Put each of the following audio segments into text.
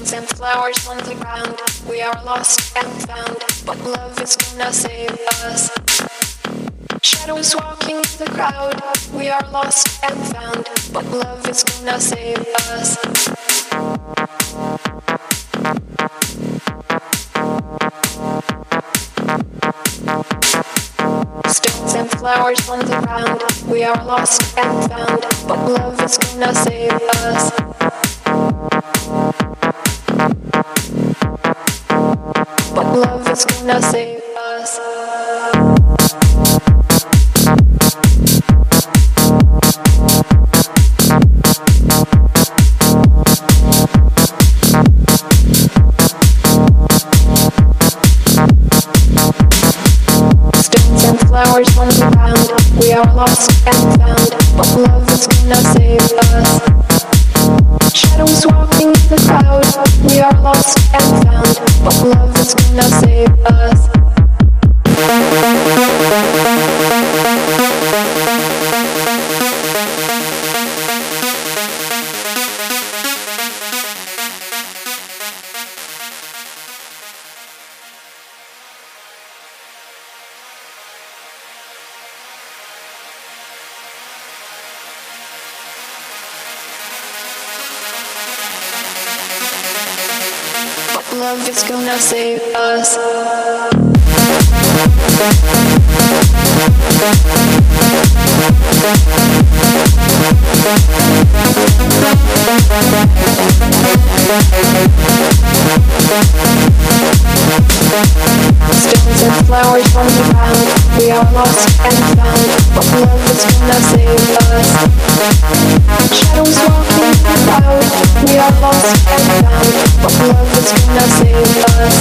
Stones and flowers on the ground. We are lost and found, but love is gonna save us. Shadows walking in the crowd. We are lost and found, but love is gonna save us. Stones and flowers on the ground. We are lost and found, but love is gonna save us. But love is gonna save us. Flowers on the ground. We are lost and found, but love is gonna save us. Shadows walking in the crowd. We are lost and found, but love is gonna save us. Love is gonna save us. Stones and flowers on the ground. We are lost and found, but love is gonna save us. Shadows walking in the crowd. We are lost and found, but love is gonna save us.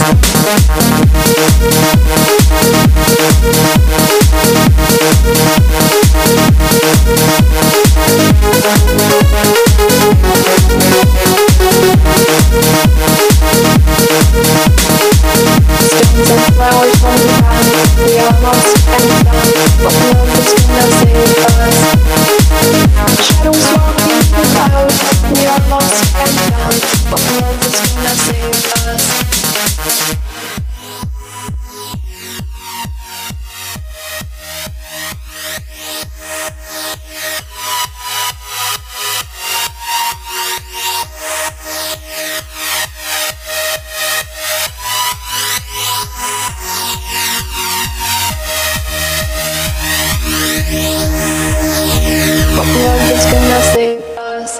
Stones and flowers on the ground. We are lost and found, but love is gonna save us. Shadows walking in the crowd. We are lost and found, but love is gonna save us. But love is gonna save us.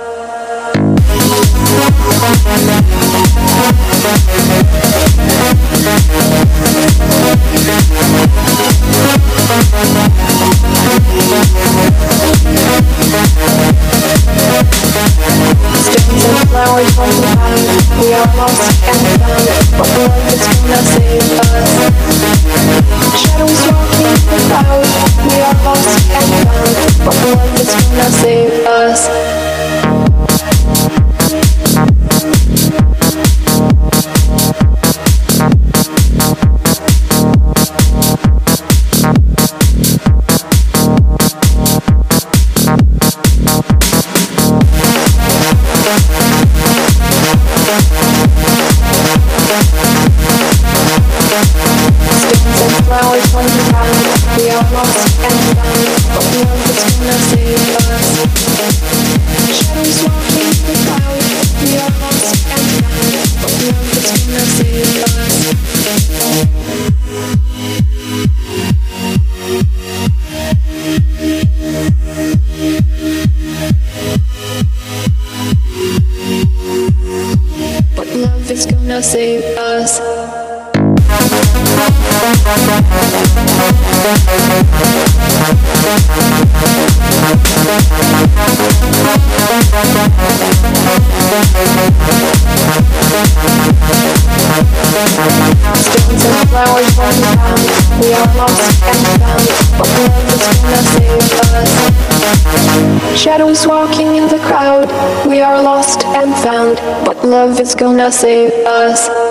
Stones and flowers on the ground. We are lost and found, but love is gonna save us. Shadows walking in the crowd. We are lost and found, but love is gonna save us. Stones and flowers on the ground. We are lost and found, but love is gonna save us. Shadows walking in the crowd. We are lost and found, but love is gonna save us. But love is gonna save us. Stones and flowers on the ground. We are lost and found, but love is gonna save us. Shadows walking in the crowd. We are lost and found, but love is gonna save us.